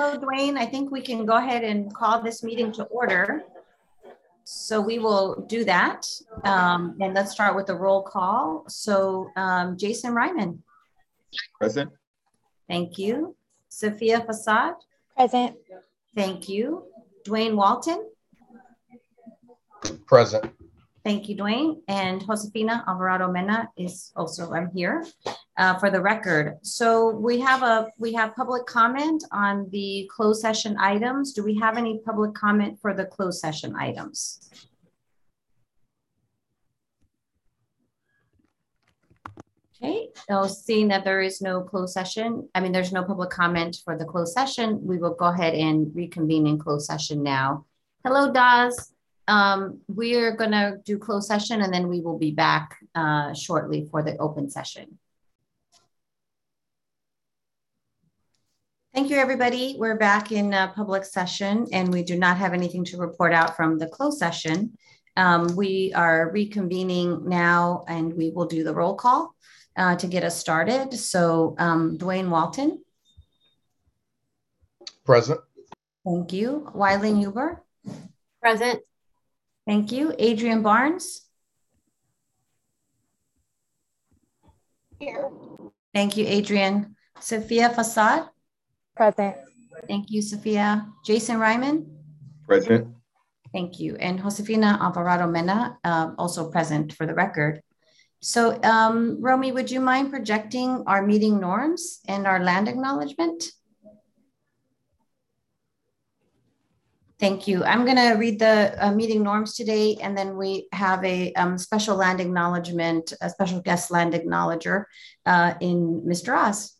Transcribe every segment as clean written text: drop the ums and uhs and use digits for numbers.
Hello, Dwayne. I think we can go ahead and call this meeting to order. So we will do that. And let's start with the roll call. So Jason Ryman. Present. Thank you. Sophia Fassad. Present. Thank you. Dwayne Walton. Present. Thank you, Dwayne. And Josefina Alvarado Mena is also here for the record. So we have public comment on the closed session items. Do we have any public comment for the closed session items? Okay, so seeing that there is no closed session, there's no public comment for the closed session, we will go ahead and reconvene in closed session now. Hello, Daz. We are going to do closed session and then we will be back shortly for the open session. Thank you, everybody. We're back in public session and we do not have anything to report out from the closed session. We are reconvening now and we will do the roll call to get us started. So Dwayne Walton. Present. Thank you. Wyling Huber. Present. Thank you. Adrian Barnes. Here. Thank you, Adrian. Sophia Fassad. Present. Thank you, Sophia. Jason Ryman. Present. Thank you. And Josefina Alvarado Mena, also present for the record. So Romy, would you mind projecting our meeting norms and our land acknowledgement? Thank you. I'm going to read the meeting norms today, and then we have a special land acknowledgement, a special guest land acknowledger in Mr. Oz.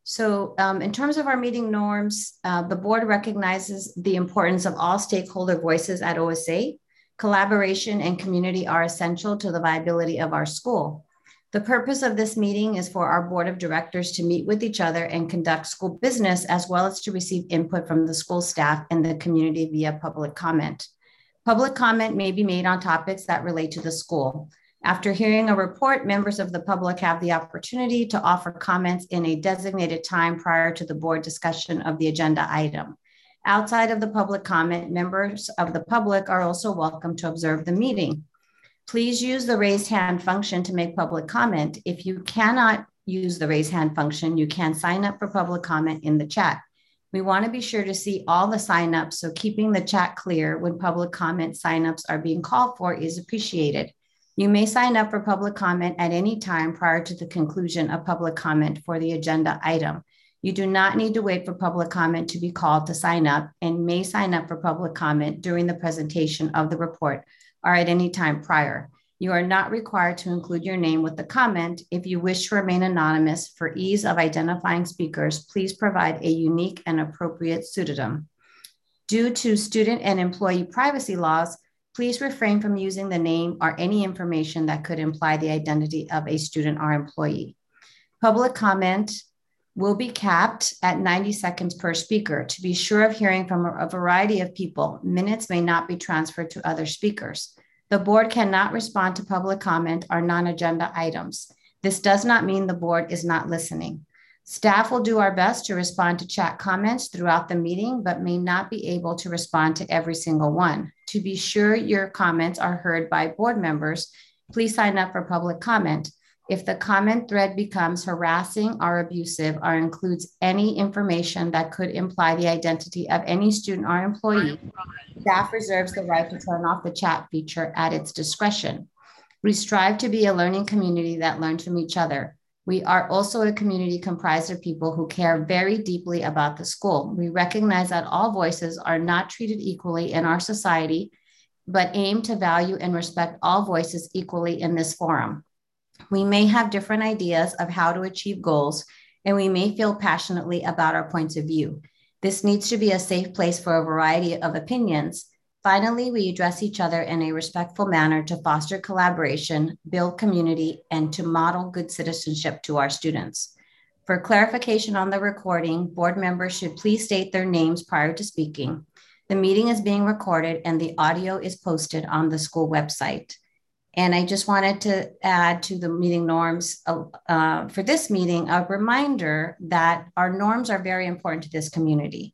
So in terms of our meeting norms, the board recognizes the importance of all stakeholder voices at OSA. Collaboration and community are essential to the viability of our school. The purpose of this meeting is for our board of directors to meet with each other and conduct school business, as well as to receive input from the school staff and the community via public comment. Public comment may be made on topics that relate to the school. After hearing a report, members of the public have the opportunity to offer comments in a designated time prior to the board discussion of the agenda item. Outside of the public comment, members of the public are also welcome to observe the meeting. Please use the raise hand function to make public comment. If you cannot use the raise hand function, you can sign up for public comment in the chat. We want to be sure to see all the signups, so keeping the chat clear when public comment signups are being called for is appreciated. You may sign up for public comment at any time prior to the conclusion of public comment for the agenda item. You do not need to wait for public comment to be called to sign up, and may sign up for public comment during the presentation of the report or at any time prior. You are not required to include your name with the comment. If you wish to remain anonymous for ease of identifying speakers, please provide a unique and appropriate pseudonym. Due to student and employee privacy laws, please refrain from using the name or any information that could imply the identity of a student or employee. Public comment will be capped at 90 seconds per speaker. To be sure of hearing from a variety of people, minutes may not be transferred to other speakers. The board cannot respond to public comment or non-agenda items. This does not mean the board is not listening. Staff will do our best to respond to chat comments throughout the meeting, but may not be able to respond to every single one. To be sure your comments are heard by board members, please sign up for public comment. If the comment thread becomes harassing or abusive or includes any information that could imply the identity of any student or employee, staff reserves the right to turn off the chat feature at its discretion. We strive to be a learning community that learns from each other. We are also a community comprised of people who care very deeply about the school. We recognize that all voices are not treated equally in our society, but aim to value and respect all voices equally in this forum. We may have different ideas of how to achieve goals, and we may feel passionately about our points of view. This needs to be a safe place for a variety of opinions. Finally, we address each other in a respectful manner to foster collaboration, build community, and to model good citizenship to our students. For clarification on the recording, board members should please state their names prior to speaking. The meeting is being recorded and the audio is posted on the school website. And I just wanted to add to the meeting norms for this meeting, a reminder that our norms are very important to this community.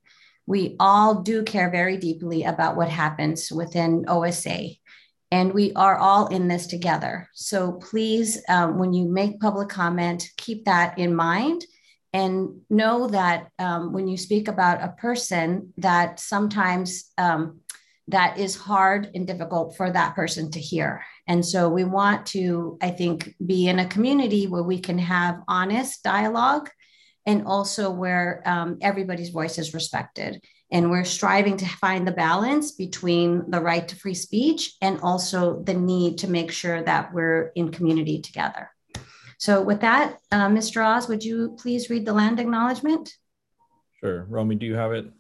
we all do care very deeply about what happens within OSA. And we are all in this together. So please, when you make public comment, keep that in mind and know that when you speak about a person, that sometimes that is hard and difficult for that person to hear. And so we want to, I think, be in a community where we can have honest dialogue and also where everybody's voice is respected. And we're striving to find the balance between the right to free speech and also the need to make sure that we're in community together. So with that, Mr. Oz, would you please read the land acknowledgement? Sure. Romy, do you have it?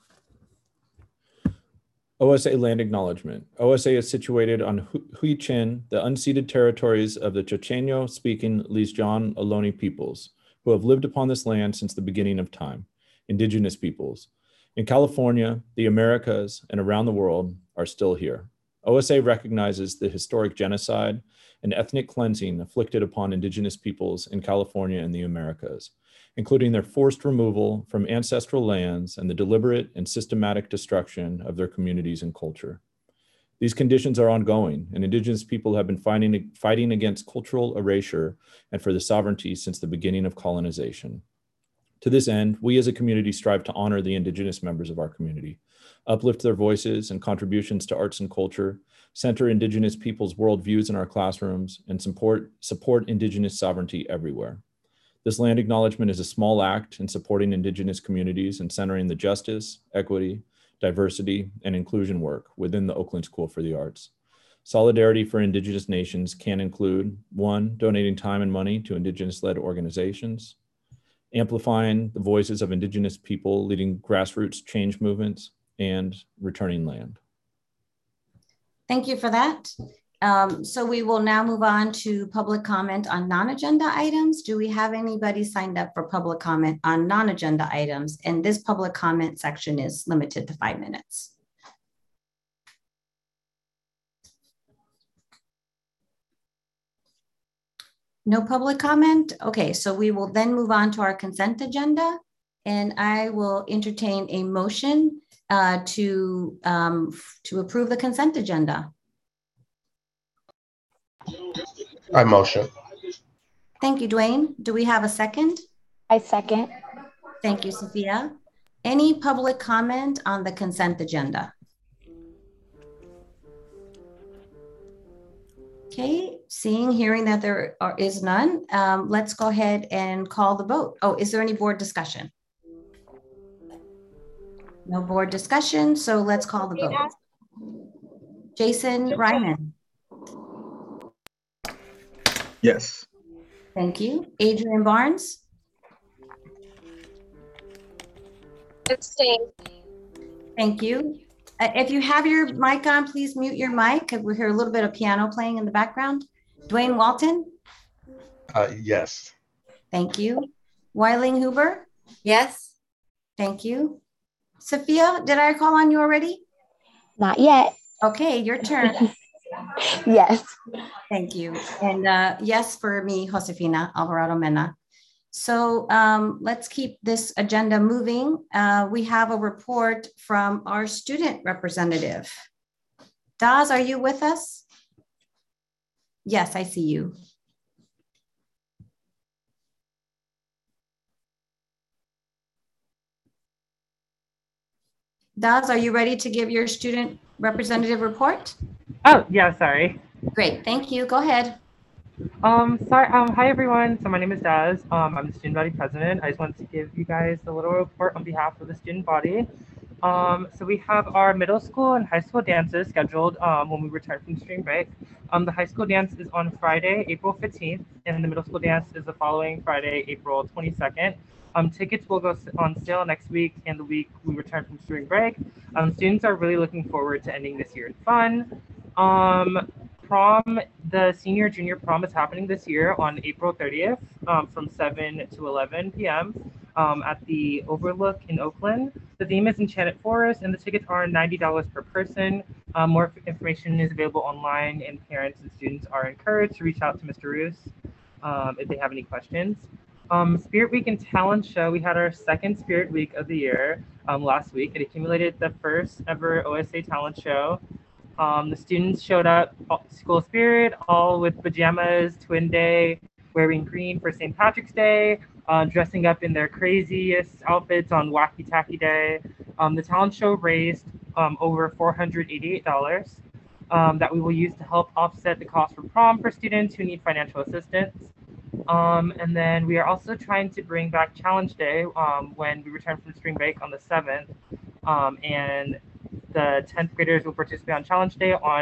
OSA land acknowledgement. OSA is situated on Hui Chin, the unceded territories of the Chochenyo-speaking Lijian Ohlone peoples, who have lived upon this land since the beginning of time, indigenous peoples. In California, the Americas, and around the world are still here. OSA recognizes the historic genocide and ethnic cleansing inflicted upon indigenous peoples in California and the Americas, including their forced removal from ancestral lands and the deliberate and systematic destruction of their communities and culture. These conditions are ongoing, and indigenous people have been fighting against cultural erasure and for the sovereignty since the beginning of colonization. To this end, we as a community strive to honor the indigenous members of our community, uplift their voices and contributions to arts and culture, center indigenous people's worldviews in our classrooms, and support indigenous sovereignty everywhere. This land acknowledgement is a small act in supporting indigenous communities and centering the justice, equity, diversity, and inclusion work within the Oakland School for the Arts. Solidarity for indigenous nations can include 1, donating time and money to indigenous-led organizations, amplifying the voices of indigenous people leading grassroots change movements, and returning land. Thank you for that. So we will now move on to public comment on non-agenda items. Do we have anybody signed up for public comment on non-agenda items? And this public comment section is limited to 5 minutes. No public comment? Okay, so we will then move on to our consent agenda, and I will entertain a motion to approve the consent agenda. I motion. Thank you, Dwayne. Do we have a second? I second. Thank you, Sophia. Any public comment on the consent agenda? Okay, hearing that there is none, let's go ahead and call the vote. Oh, is there any board discussion? No board discussion, so let's call the vote. Jason Ryman. Yes. Thank you. Adrian Barnes. Abstain. Thank you. If you have your mic on, please mute your mic. We hear a little bit of piano playing in the background. Dwayne Walton. Yes. Thank you. Weiling Huber. Yes. Thank you. Sophia, did I call on you already? Not yet. Okay, your turn. Yes. Thank you. And yes, for me, Josefina Alvarado Mena. So let's keep this agenda moving. We have a report from our student representative. Daz, are you with us? Yes, I see you. Daz, are you ready to give your student representative report? Oh, yeah, sorry. Great, thank you. Go ahead. Hi everyone. So my name is Daz. I'm the student body president. I just wanted to give you guys a little report on behalf of the student body. So we have our middle school and high school dances scheduled when we return from spring break. The high school dance is on Friday, April 15th, and the middle school dance is the following Friday, April 22nd. Tickets will go on sale next week and the week we return from spring break. Students are really looking forward to ending this year in fun. Prom, the senior junior prom is happening this year on April 30th from 7 to 11 p.m. At the Overlook in Oakland. The theme is Enchanted Forest and the tickets are $90 per person. More information is available online and parents and students are encouraged to reach out to Mr. Roos if they have any questions. Spirit Week and Talent Show. We had our second Spirit Week of the year last week. It accumulated the first ever OSA Talent Show. The students showed up, school spirit, all with pajamas, twin day, wearing green for St. Patrick's Day, dressing up in their craziest outfits on Wacky Tacky Day. The talent show raised over $488 that we will use to help offset the cost for prom for students who need financial assistance. And then we are also trying to bring back Challenge Day when we return from spring break on the 7th. And the 10th graders will participate on Challenge Day on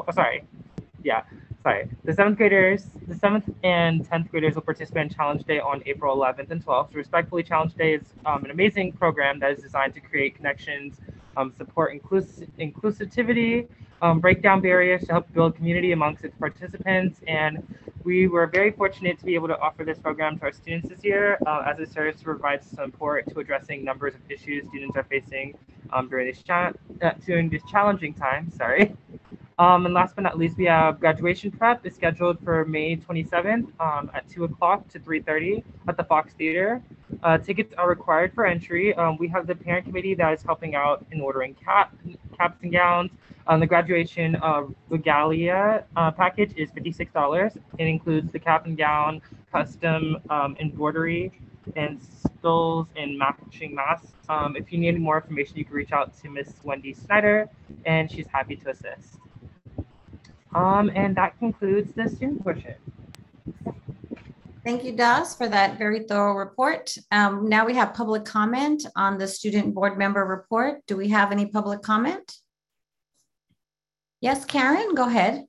the 7th and 10th graders will participate in Challenge Day on April 11th and 12th. So respectfully, Challenge Day is an amazing program that is designed to create connections, support inclusivity, break down barriers to help build community amongst its participants. And we were very fortunate to be able to offer this program to our students this year as it serves to provide support to addressing numbers of issues students are facing during this challenging time. And last but not least, we have graduation prep is scheduled for May 27th at 2 o'clock to 3:30 at the Fox Theater. Tickets are required for entry. We have the parent committee that is helping out in ordering caps and gowns. The graduation regalia package is $56. It includes the cap and gown, custom embroidery, and stills and matching masks. If you need more information, you can reach out to Miss Wendy Snyder, and she's happy to assist. And that concludes the student portion. Thank you, Das, for that very thorough report. Now we have public comment on the student board member report. Do we have any public comment? Yes, Karen, go ahead.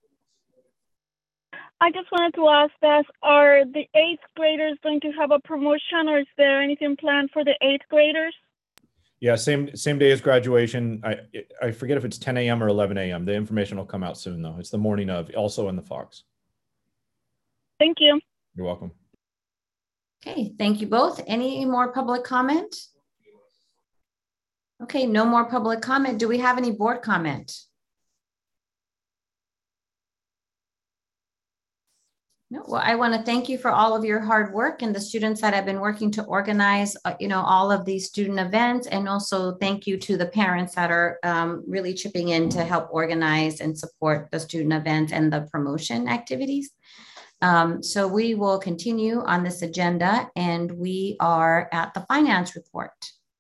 I just wanted to ask us, are the 8th graders going to have a promotion, or is there anything planned for the 8th graders? Yeah, same day as graduation. I forget if it's 10 a.m. or 11 a.m. The information will come out soon, though. It's the morning of, also in the Fox. Thank you. You're welcome. Okay, thank you both. Any more public comment? Okay, no more public comment. Do we have any board comment? No, well, I want to thank you for all of your hard work and the students that have been working to organize, all of these student events. And also thank you to the parents that are really chipping in to help organize and support the student events and the promotion activities. So we will continue on this agenda, and we are at the finance report.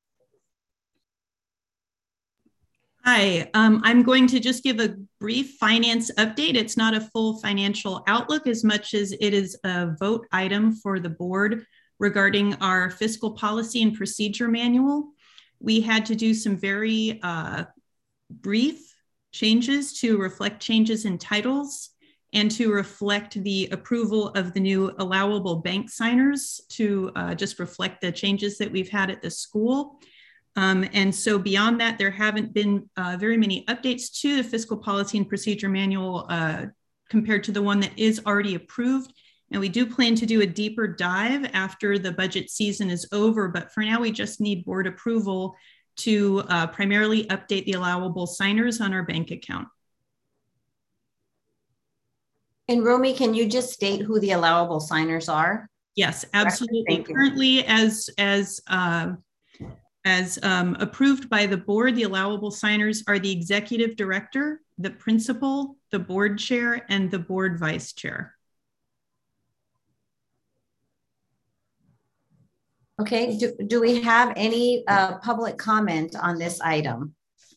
Hi, I'm going to just give a brief finance update. It's not a full financial outlook as much as it is a vote item for the board regarding our fiscal policy and procedure manual. We had to do some very brief changes to reflect changes in titles and to reflect the approval of the new allowable bank signers to just reflect the changes that we've had at the school. And so beyond that, there haven't been very many updates to the fiscal policy and procedure manual compared to the one that is already approved. And we do plan to do a deeper dive after the budget season is over. But for now, we just need board approval to primarily update the allowable signers on our bank account. And Romy, can you just state who the allowable signers are? Yes, absolutely. Currently, as approved by the board, the allowable signers are the executive director, the principal, the board chair, and the board vice chair. Okay, do we have any public comment on this item?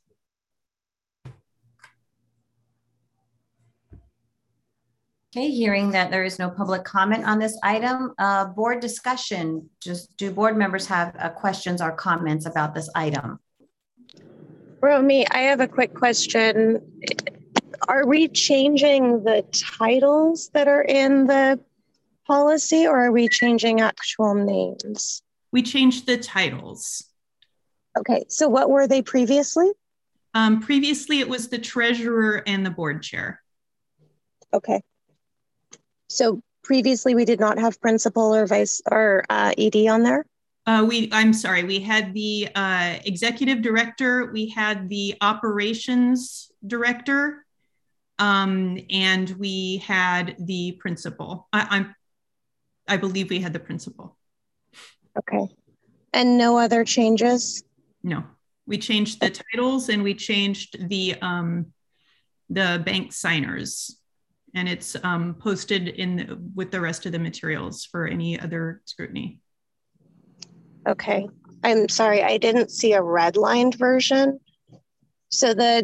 Okay, hearing that there is no public comment on this item, board discussion. Just do board members have questions or comments about this item? Romy, I have a quick question. Are we changing the titles that are in the policy, or are we changing actual names? We changed the titles. Okay, so what were they previously? Previously, it was the treasurer and the board chair. Okay. So previously we did not have principal or vice or ED on there? I'm sorry, we had the executive director, we had the operations director, and we had the principal. I believe we had the principal. Okay. And no other changes? No, we changed the titles and we changed the bank signers, and it's posted with the rest of the materials for any other scrutiny. Okay. I'm sorry, I didn't see a redlined version. So the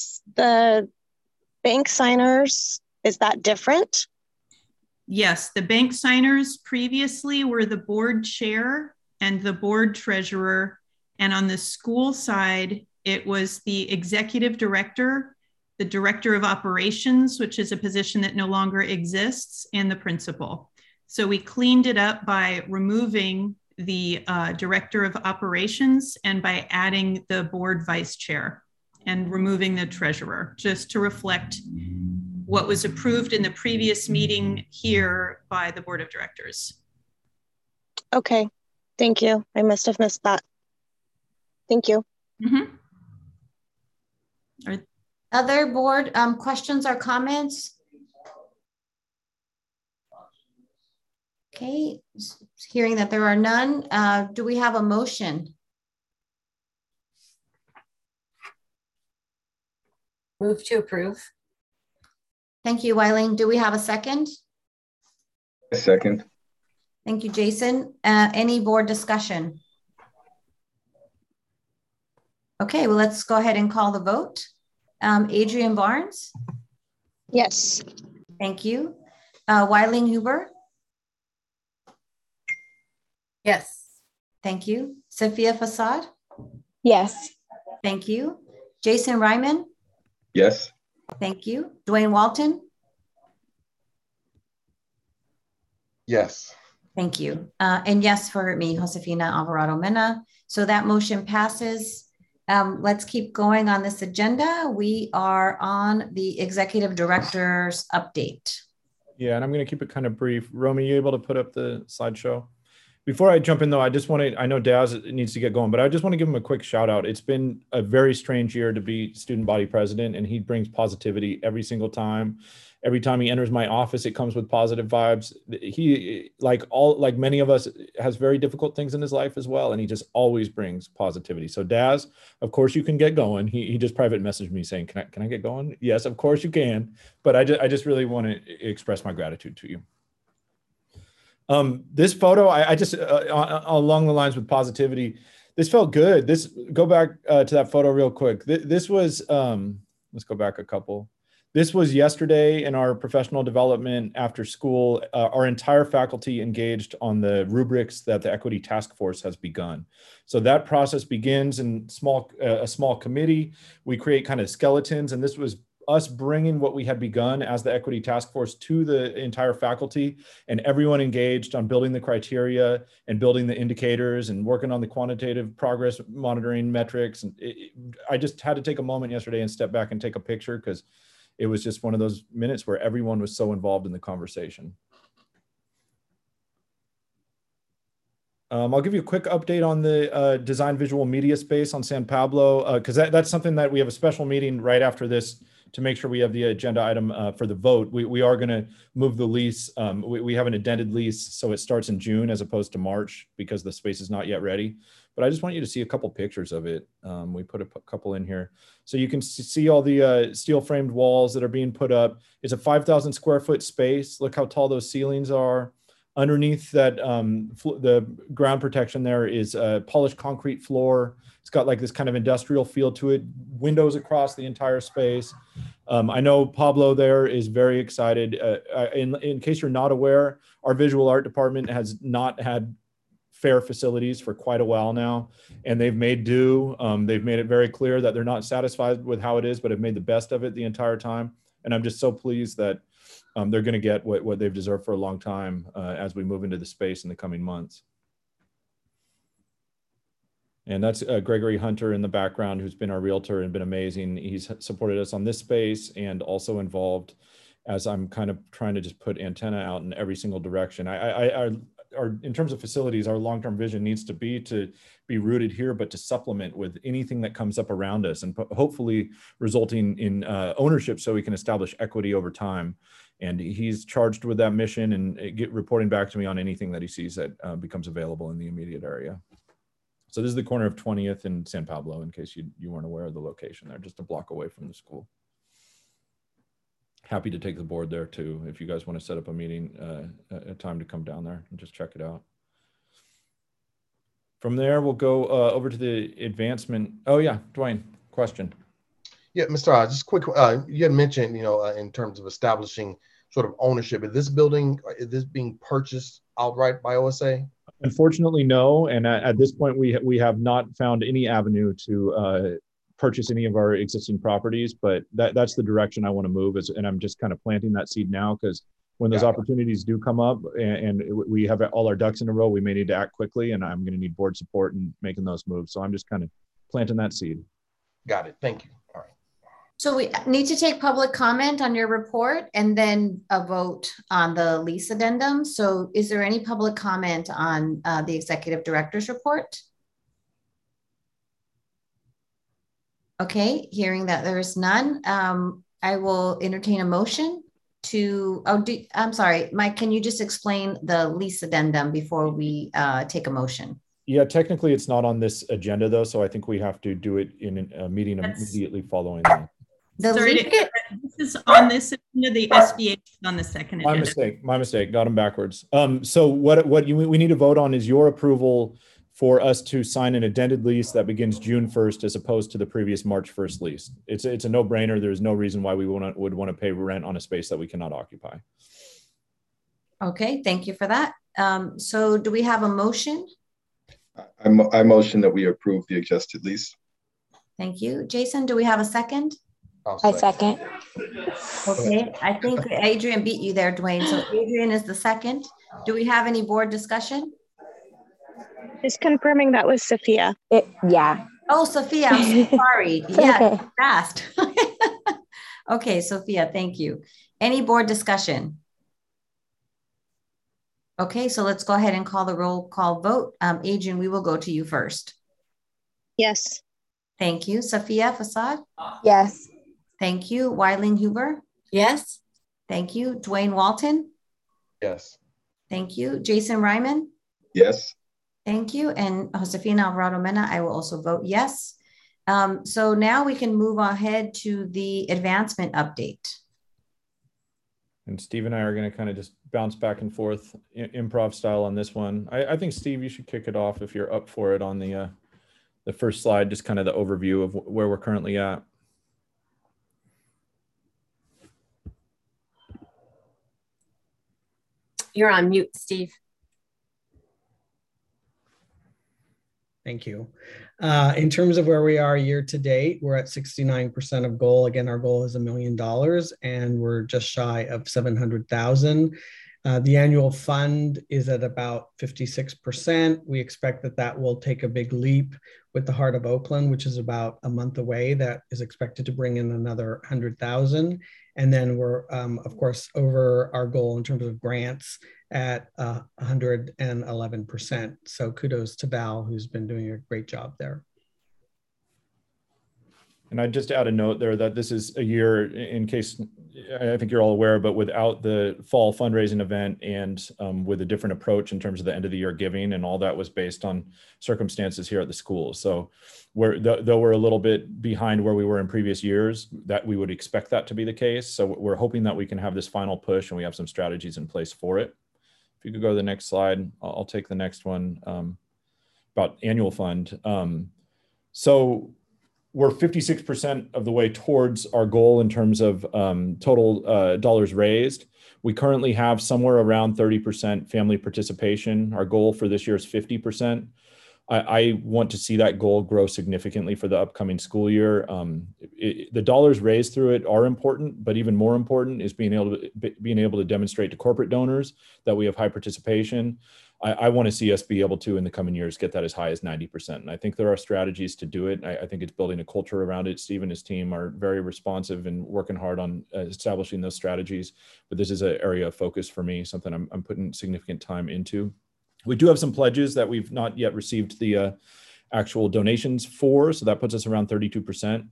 bank signers, is that different? Yes, the bank signers previously were the board chair and the board treasurer. And on the school side, it was the executive director, the director of operations, which is a position that no longer exists, and the principal. So we cleaned it up by removing the director of operations and by adding the board vice chair and removing the treasurer, just to reflect what was approved in the previous meeting here by the board of directors. Okay, thank you. I must have missed that. Thank you. Mm-hmm. Other board questions or comments? Okay, hearing that there are none, do we have a motion? Move to approve. Thank you, Wileen. Do we have a second? A second. Thank you, Jason. Any board discussion? Okay, well, let's go ahead and call the vote. Adrienne Barnes? Yes. Thank you. Wileen Huber? Yes. Thank you. Sophia Fasad? Yes. Thank you. Jason Ryman? Yes. Thank you. Dwayne Walton? Yes. Thank you. And yes, for me, Josefina Alvarado Mena. So that motion passes. Let's keep going on this agenda. We are on the executive director's update. Yeah, and I'm going to keep it kind of brief. Romy, you able to put up the slideshow? Before I jump in, though, I just want to, I know Daz needs to get going, but I just want to give him a quick shout out. It's been a very strange year to be student body president, and he brings positivity every single time. Every time he enters my office, it comes with positive vibes. He, like many of us, has very difficult things in his life as well, and he just always brings positivity. So Daz, of course you can get going. He just private messaged me saying, can I get going? Yes, of course you can. But I just really want to express my gratitude to you. This photo, I just, along the lines with positivity, this felt good. Go back to that photo real quick. This was, let's go back a couple. This was yesterday in our professional development after school. Our entire faculty engaged on the rubrics that the Equity Task Force has begun. So that process begins in a small committee. We create kind of skeletons, and this was us bringing what we had begun as the Equity Task Force to the entire faculty, and everyone engaged on building the criteria and building the indicators and working on the quantitative progress monitoring metrics. And I just had to take a moment yesterday and step back and take a picture, because it was just one of those minutes where everyone was so involved in the conversation. I'll give you a quick update on the design visual media space on San Pablo, because that's something that we have a special meeting right after this to make sure we have the agenda item for the vote. We are going to move the lease. We have an addended lease, so it starts in June as opposed to March because the space is not yet ready. But I just want you to see a couple pictures of it. We put a couple in here. So you can see all the steel framed walls that are being put up. It's a 5,000 square foot space. Look how tall those ceilings are. Underneath that, the ground protection there is a polished concrete floor. It's got like this kind of industrial feel to it, windows across the entire space. I know Pablo there is very excited. In case you're not aware, our visual art department has not had fair facilities for quite a while now, and they've made do. They've made it very clear that they're not satisfied with how it is, but have made the best of it the entire time. And I'm just so pleased that they're going to get what they've deserved for a long time as we move into the space in the coming months. And that's Gregory Hunter in the background, who's been our realtor and been amazing. He's supported us on this space and also involved as I'm kind of trying to just put antenna out in every single direction. I in terms of facilities, our long-term vision needs to be rooted here, but to supplement with anything that comes up around us, and hopefully resulting in ownership so we can establish equity over time. And he's charged with that mission and reporting back to me on anything that he sees that becomes available in the immediate area. So this is the corner of 20th and San Pablo, in case you weren't aware of the location there, just a block away from the school. Happy to take the board there too, if you guys want to set up a meeting, a time to come down there and just check it out. From there, we'll go over to the advancement. Oh yeah, Dwayne, question. Yeah, Mr. Oz, just quick. You had mentioned, in terms of establishing sort of ownership, is this being purchased outright by OSA? Unfortunately, no. And at this point, we have not found any avenue to purchase any of our existing properties, but that's the direction I want to move. And I'm just kind of planting that seed now, because when those opportunities do come up and we have all our ducks in a row, we may need to act quickly, and I'm going to need board support in making those moves. So I'm just kind of planting that seed. Got it. Thank you. All right. So we need to take public comment on your report and then a vote on the lease addendum. So is there any public comment on the executive director's report? Okay, hearing that there is none, I will entertain a motion to, I'm sorry, Mike, can you just explain the lease addendum before we take a motion? Yeah, technically it's not on this agenda though, so I think we have to do it in a meeting immediately following that. Sorry, this is on this agenda, the SBA is on the second agenda. My mistake, got them backwards. So what we need to vote on is your approval for us to sign an addended lease that begins June 1st as opposed to the previous March 1st lease. It's a no-brainer. There's no reason why we would want to pay rent on a space that we cannot occupy. Okay, thank you for that. So do we have a motion? I motion that we approve the adjusted lease. Thank you. Jason, do we have a second? I second. Okay, I think Adrian beat you there, Dwayne. So Adrian is the second. Do we have any board discussion? Just confirming that was Sophia. Yeah. Oh, Sophia, I'm so sorry. Yeah, fast. Okay, Sophia, thank you. Any board discussion? Okay, so let's go ahead and call the roll call vote. Adrian, we will go to you first. Yes. Thank you. Sophia Fasad? Yes. Thank you. Wyling Huber? Yes. Thank you. Dwayne Walton? Yes. Thank you. Jason Ryman? Yes. Thank you. And Josefina Alvarado Mena, I will also vote yes. So now we can move ahead to the advancement update. And Steve and I are going to kind of just bounce back and forth improv style on this one. I think, Steve, you should kick it off if you're up for it on the first slide, just kind of the overview of where we're currently at. You're on mute, Steve. Thank you. In terms of where we are year to date, we're at 69% of goal. Again, our goal is $1 million and we're just shy of 700,000. The annual fund is at about 56%. We expect that will take a big leap with the Heart of Oakland, which is about a month away. That is expected to bring in another 100,000. And then we're, of course, over our goal in terms of grants at 111%. So kudos to Val, who's been doing a great job there. And I'd just add a note there that this is a year, in case I think you're all aware, but without the fall fundraising event and with a different approach in terms of the end of the year giving, and all that was based on circumstances here at the school. So though we're a little bit behind where we were in previous years, that we would expect that to be the case. So we're hoping that we can have this final push and we have some strategies in place for it. If you could go to the next slide, I'll take the next one about annual fund. So we're 56% of the way towards our goal in terms of total dollars raised. We currently have somewhere around 30% family participation. Our goal for this year is 50%. I want to see that goal grow significantly for the upcoming school year. The dollars raised through it are important, but even more important is being able to demonstrate to corporate donors that we have high participation. I want to see us be able to, in the coming years, get that as high as 90%. And I think there are strategies to do it. I think it's building a culture around it. Steve and his team are very responsive and working hard on establishing those strategies. But this is an area of focus for me, something I'm putting significant time into. We do have some pledges that we've not yet received the actual donations for, so that puts us around 32%.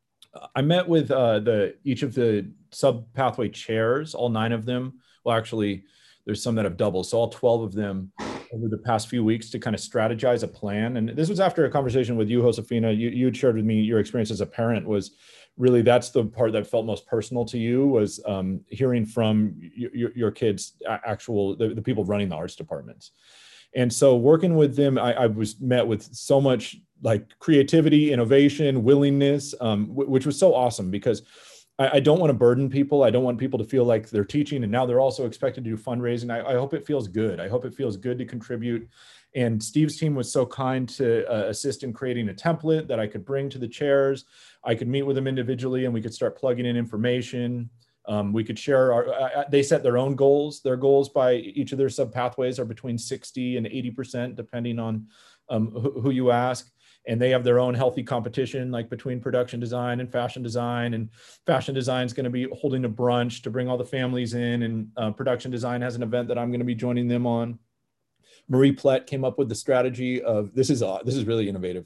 I met with each of the sub-pathway chairs, all 9 of them. Well, actually, there's some that have doubled, so all 12 of them over the past few weeks to kind of strategize a plan. And this was after a conversation with you, Josefina. You had shared with me your experience as a parent was really, that's the part that felt most personal to you, was hearing from your kids, the people running the arts departments. And so working with them, I was met with so much like creativity, innovation, willingness, which was so awesome, because I don't want to burden people. I don't want people to feel like they're teaching and now they're also expected to do fundraising. I hope it feels good. I hope it feels good to contribute. And Steve's team was so kind to assist in creating a template that I could bring to the chairs. I could meet with them individually and we could start plugging in information. We could share they set their own goals. Their goals by each of their sub-pathways are between 60 and 80%, depending on who you ask. And they have their own healthy competition, like between production design and fashion design. And fashion design is going to be holding a brunch to bring all the families in. And production design has an event that I'm going to be joining them on. Marie Plett came up with the strategy of, this is really innovative.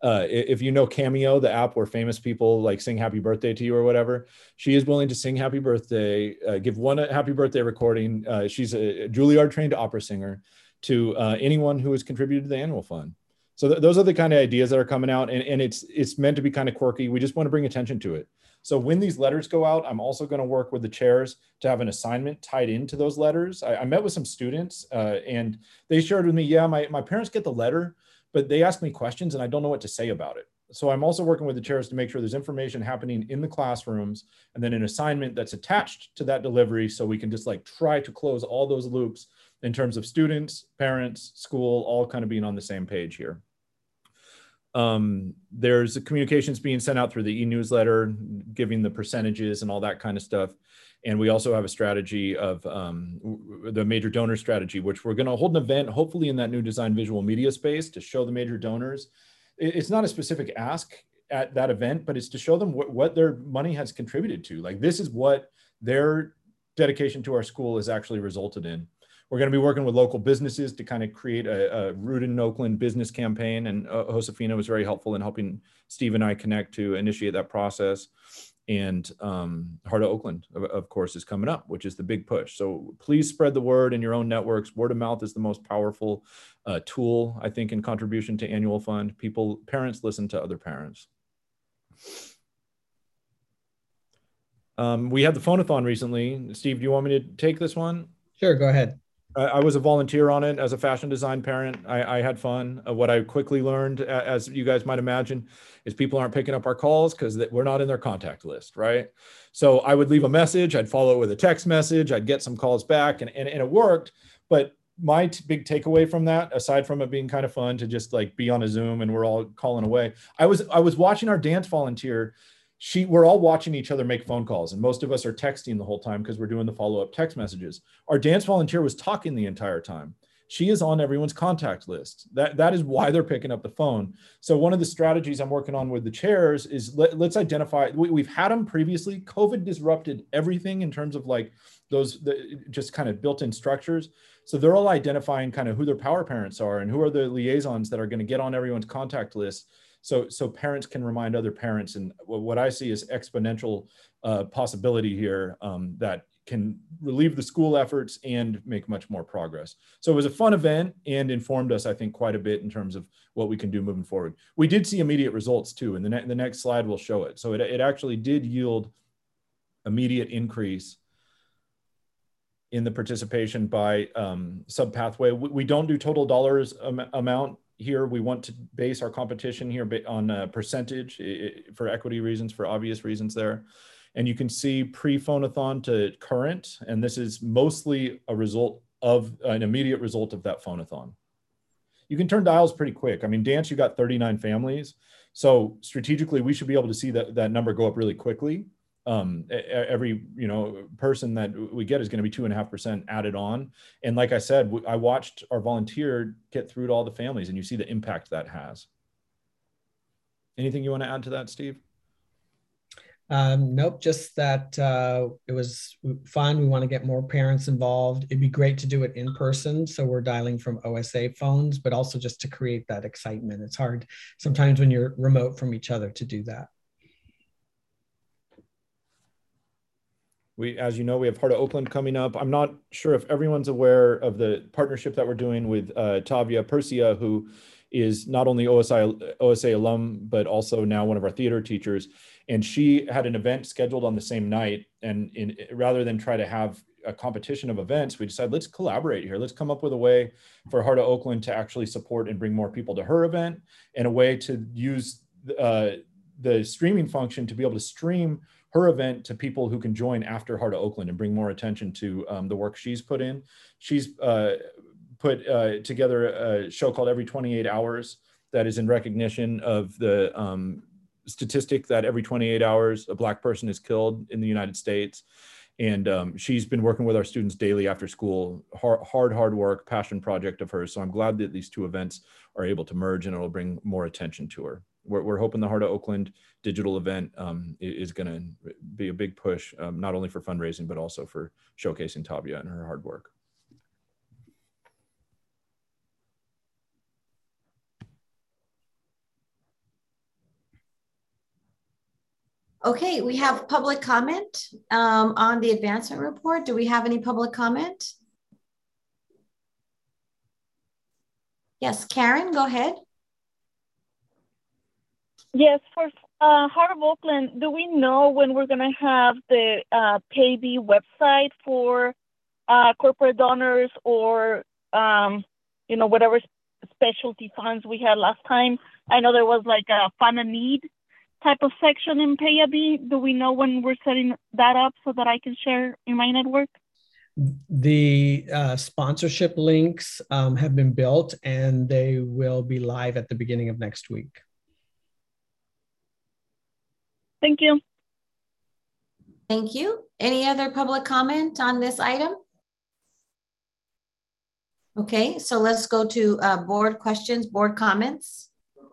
If you know Cameo, the app where famous people like sing happy birthday to you or whatever, she is willing to sing happy birthday, give one a happy birthday recording. She's a Juilliard trained opera singer, to anyone who has contributed to the annual fund. So those are the kind of ideas that are coming out, and it's meant to be kind of quirky. We just want to bring attention to it. So when these letters go out, I'm also going to work with the chairs to have an assignment tied into those letters. I met with some students and they shared with me, yeah, my parents get the letter, but they ask me questions and I don't know what to say about it. So I'm also working with the chairs to make sure there's information happening in the classrooms and then an assignment that's attached to that delivery, so we can just like try to close all those loops in terms of students, parents, school, all kind of being on the same page here. There's communications being sent out through the e-newsletter, giving the percentages and all that kind of stuff. And we also have a strategy of the major donor strategy, which we're going to hold an event, hopefully in that new design visual media space, to show the major donors. It's not a specific ask at that event, but it's to show them what their money has contributed to. Like, this is what their dedication to our school has actually resulted in. We're going to be working with local businesses to kind of create a Rooted in Oakland business campaign. And Josefina was very helpful in helping Steve and I connect to initiate that process. And Heart of Oakland, of course, is coming up, which is the big push. So please spread the word in your own networks. Word of mouth is the most powerful tool, I think, in contribution to annual fund. Parents listen to other parents. We had the phone-a-thon recently. Steve, do you want me to take this one? Sure, go ahead. I was a volunteer on it as a fashion design parent. I had fun. What I quickly learned, as you guys might imagine, is people aren't picking up our calls because we're not in their contact list, right? So I would leave a message, I'd follow it with a text message, I'd get some calls back, and it worked. But my big takeaway from that, aside from it being kind of fun to just like be on a Zoom and we're all calling away, I was watching our dance volunteer. We're all watching each other make phone calls, and most of us are texting the whole time because we're doing the follow-up text messages. Our dance volunteer was talking the entire time. She is on everyone's contact list. That is why they're picking up the phone. So one of the strategies I'm working on with the chairs is let's identify, we've had them previously. COVID disrupted everything in terms of like just kind of built-in structures. So they're all identifying kind of who their power parents are and who are the liaisons that are going to get on everyone's contact list. So parents can remind other parents, and what I see is exponential possibility here that can relieve the school efforts and make much more progress. So it was a fun event and informed us, I think, quite a bit in terms of what we can do moving forward. We did see immediate results too, and the next slide will show it. So it actually did yield immediate increase in the participation by sub-pathway. We don't do total dollars amount here. We want to base our competition here on a percentage for equity reasons, for obvious reasons there. And you can see pre-phone-a-thon to current, and this is mostly a result of an immediate result of that phone-a-thon. You can turn dials pretty quick. I mean, dance, you got 39 families. So strategically, we should be able to see that number go up really quickly. Every person that we get is going to be 2.5% added on. And like I said, I watched our volunteer get through to all the families, and you see the impact that has. Anything you want to add to that, Steve? Nope, just that it was fun. We want to get more parents involved. It'd be great to do it in person. So we're dialing from OSA phones, but also just to create that excitement. It's hard sometimes when you're remote from each other to do that. As you know, we have Heart of Oakland coming up. I'm not sure if everyone's aware of the partnership that we're doing with Tavia Persia, who is not only OSA alum, but also now one of our theater teachers. And she had an event scheduled on the same night. And rather than try to have a competition of events, we decided, let's collaborate here. Let's come up with a way for Heart of Oakland to actually support and bring more people to her event, and a way to use the streaming function to be able to stream her event to people who can join after Heart of Oakland and bring more attention to the work she's put in. She's put together a show called Every 28 Hours that is in recognition of the statistic that every 28 hours a Black person is killed in the United States. And she's been working with our students daily after school. Hard work, passion project of hers. So I'm glad that these two events are able to merge, and it'll bring more attention to her. We're hoping the Heart of Oakland digital event is going to be a big push, not only for fundraising, but also for showcasing Tavia and her hard work. Okay, we have public comment on the advancement report. Do we have any public comment? Yes, Karen, go ahead. Yes, for Heart of Oakland, do we know when we're going to have the Pay-B website for corporate donors, or, you know, whatever specialty funds we had last time? I know there was like a fund a need type of section in Pay-B. Do we know when we're setting that up so that I can share in my network? The sponsorship links have been built, and they will be live at the beginning of next week. Thank you. Thank you. Any other public comment on this item? Okay, so let's go to board questions, board comments.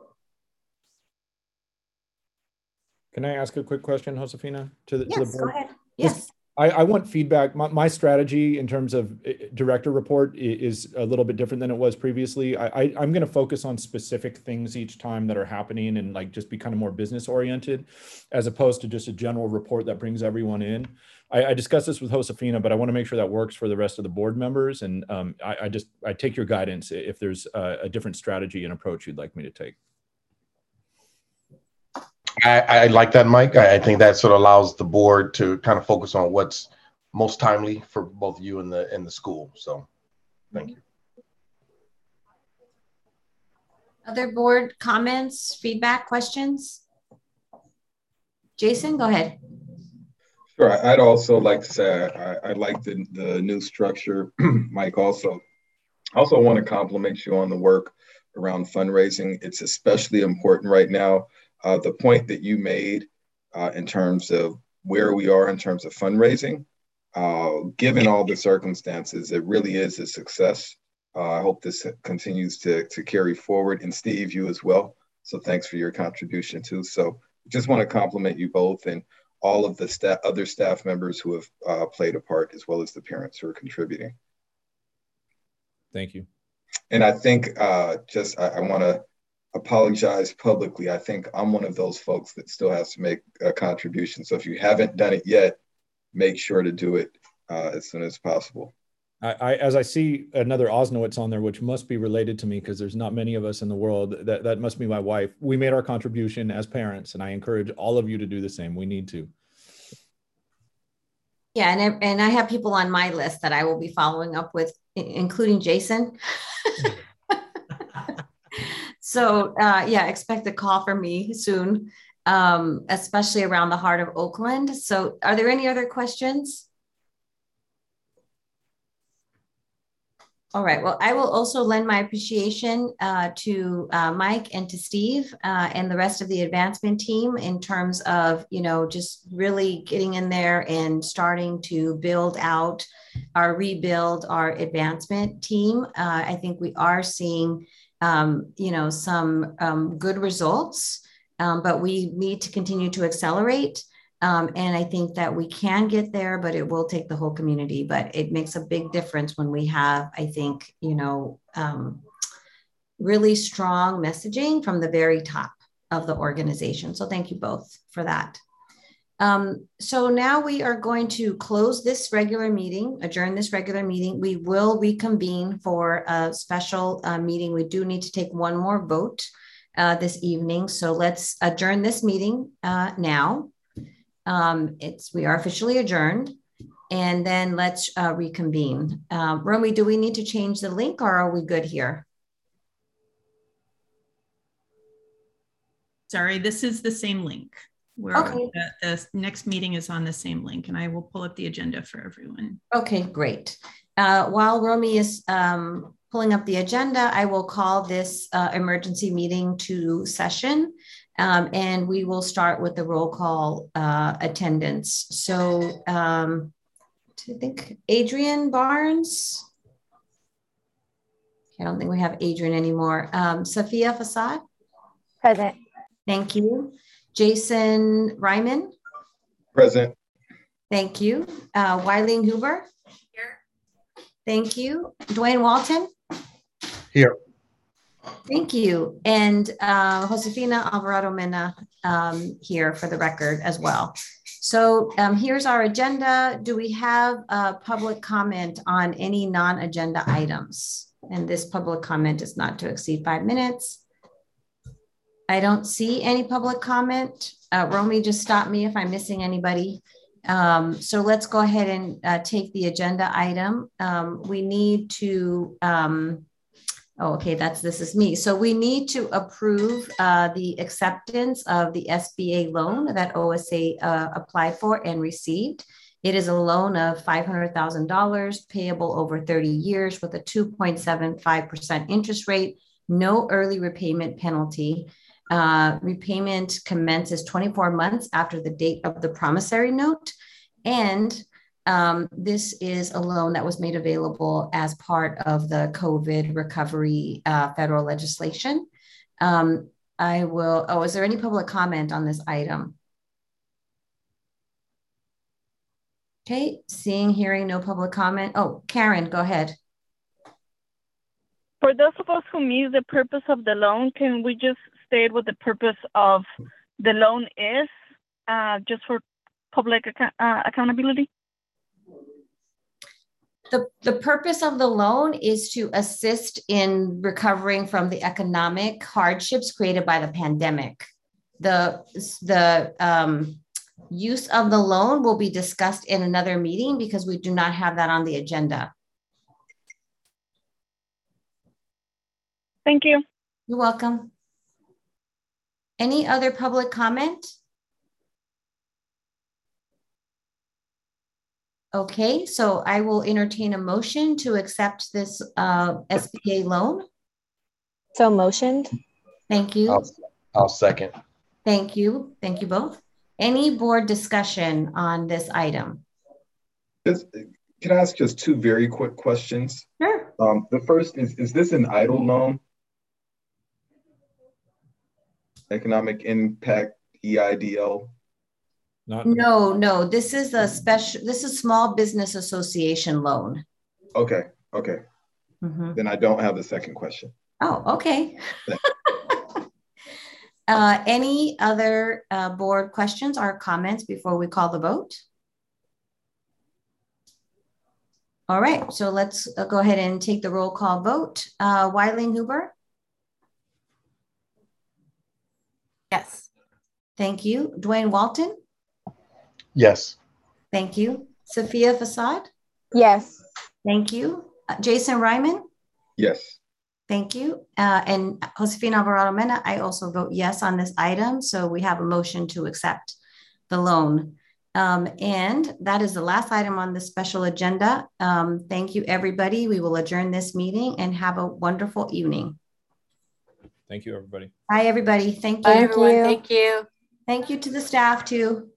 Can I ask a quick question, Josefina? To the board? Go ahead. Yes. I want feedback. My strategy in terms of director report is a little bit different than it was previously. I'm going to focus on specific things each time that are happening, and like just be kind of more business oriented, as opposed to just a general report that brings everyone in. I discussed this with Josefina, but I want to make sure that works for the rest of the board members. And I take your guidance if there's a different strategy and approach you'd like me to take. I like that, Mike. I think that sort of allows the board to kind of focus on what's most timely for both you and the school. So thank you. Other board comments, feedback, questions? Jason, go ahead. Sure. I'd also like to say I like the new structure. Mike, also want to compliment you on the work around fundraising. It's especially important right now. The point that you made in terms of where we are in terms of fundraising, given all the circumstances, it really is a success. I hope this continues to carry forward, and Steve, you as well. So thanks for your contribution too. So just want to compliment you both and all of the other staff members who have played a part, as well as the parents who are contributing. Thank you. And I think I want to apologize publicly. I think I'm one of those folks that still has to make a contribution. So if you haven't done it yet, make sure to do it as soon as possible. As I see another Osnowitz on there, which must be related to me because there's not many of us in the world, that must be my wife. We made our contribution as parents, and I encourage all of you to do the same. We need to. Yeah, and I have people on my list that I will be following up with, including Jason. So yeah, expect a call from me soon, especially around the Heart of Oakland. So are there any other questions? All right, well, I will also lend my appreciation to Mike and to Steve and the rest of the advancement team in terms of, just really getting in there and starting to rebuild our advancement team. I think we are seeing some good results, but we need to continue to accelerate. And I think that we can get there, but it will take the whole community. But it makes a big difference when we have, I think, really strong messaging from the very top of the organization. So thank you both for that. So now we are going to close this regular meeting, adjourn this regular meeting. We will reconvene for a special meeting. We do need to take one more vote this evening. So let's adjourn this meeting now. We are officially adjourned, and then let's reconvene. Romy, do we need to change the link, or are we good here? Sorry, this is the same link. Okay. The next meeting is on the same link, and I will pull up the agenda for everyone. Okay, great. While Romy is pulling up the agenda, I will call this emergency meeting to session. And we will start with the roll call attendance. So I think Adrian Barnes. I don't think we have Adrian anymore. Sophia Fasad. Present. Thank you. Jason Ryman. Present. Thank you. Wyling Huber. Here. Thank you. Dwayne Walton. Here. Thank you. And Josefina Alvarado Mena here for the record as well. So here's our agenda. Do we have a public comment on any non-agenda items? And this public comment is not to exceed 5 minutes. I don't see any public comment. Romy, just stop me if I'm missing anybody. So let's go ahead and take the agenda item. We need to, this is me. So we need to approve the acceptance of the SBA loan that OSA applied for and received. It is a loan of $500,000 payable over 30 years with a 2.75% interest rate, no early repayment penalty. Repayment commences 24 months after the date of the promissory note. And this is a loan that was made available as part of the COVID recovery federal legislation. Is there any public comment on this item? Okay, seeing, hearing no public comment. Oh, Karen, go ahead. For those of us who miss the purpose of the loan, can we just state what the purpose of the loan is, just for public accountability? The purpose of the loan is to assist in recovering from the economic hardships created by the pandemic. The use of the loan will be discussed in another meeting because we do not have that on the agenda. Thank you. You're welcome. Any other public comment? Okay, so I will entertain a motion to accept this SBA loan. So motioned. Thank you. I'll second. Thank you. Thank you both. Any board discussion on this item? Can I ask just two very quick questions? Sure. The first is this an EIDL loan? Economic Impact, EIDL? No, this is Small Business Association loan. Okay. Then I don't have the second question. Oh, okay. Any other board questions or comments before we call the vote? All right, so let's go ahead and take the roll call vote. Wyling Huber? Yes. Thank you. Dwayne Walton? Yes. Thank you. Sophia Fasad? Yes. Thank you. Jason Ryman? Yes. Thank you. And Josefina Alvarado Mena, I also vote yes on this item. So we have a motion to accept the loan. And that is the last item on the special agenda. Thank you, everybody. We will adjourn this meeting and have a wonderful evening. Thank you, everybody. Bye, everybody. Thank you. Bye, everyone. Thank you. Thank you to the staff, too.